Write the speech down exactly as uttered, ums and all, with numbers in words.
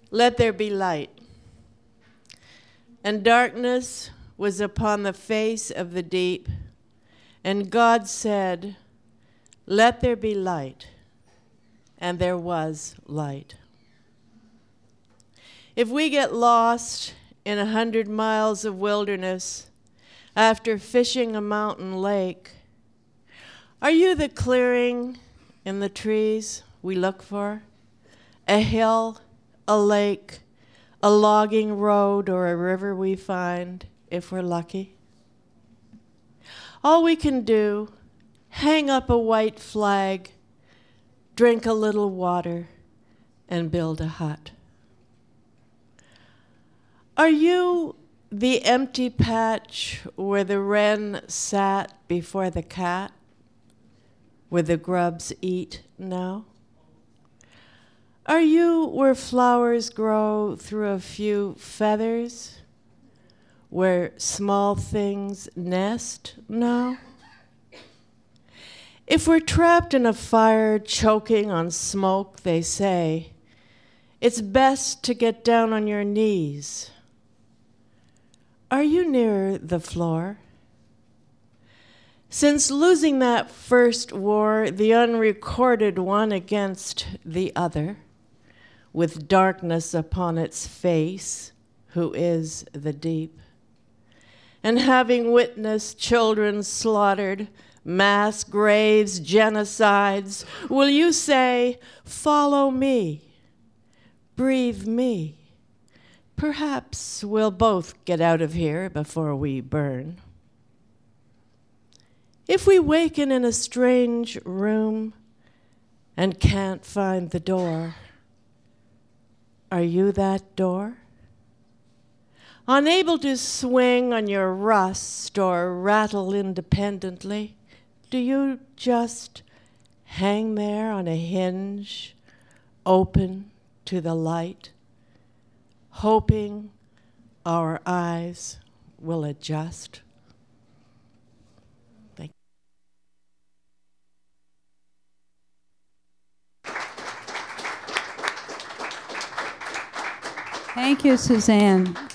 "Let there be light." And darkness was upon the face of the deep. And God said, "Let there be light." And there was light. If we get lost in a hundred miles of wilderness after fishing a mountain lake, are you the clearing in the trees we look for? A hill, a lake, a logging road, or a river we find if we're lucky? All we can do, hang up a white flag, drink a little water, and build a hut. Are you the empty patch where the wren sat before the cat, where the grubs eat now? Are you where flowers grow through a few feathers, where small things nest now? If we're trapped in a fire choking on smoke, they say, it's best to get down on your knees. Are you near the floor? Since losing that first war, the unrecorded one against the other, with darkness upon its face, who is the deep, and having witnessed children slaughtered, mass graves, genocides, will you say, follow me, breathe me? Perhaps we'll both get out of here before we burn. If we waken in a strange room and can't find the door, are you that door? Unable to swing on your rust or rattle independently, do you just hang there on a hinge, open to the light, hoping our eyes will adjust? Thank you. Thank you, Suzanne.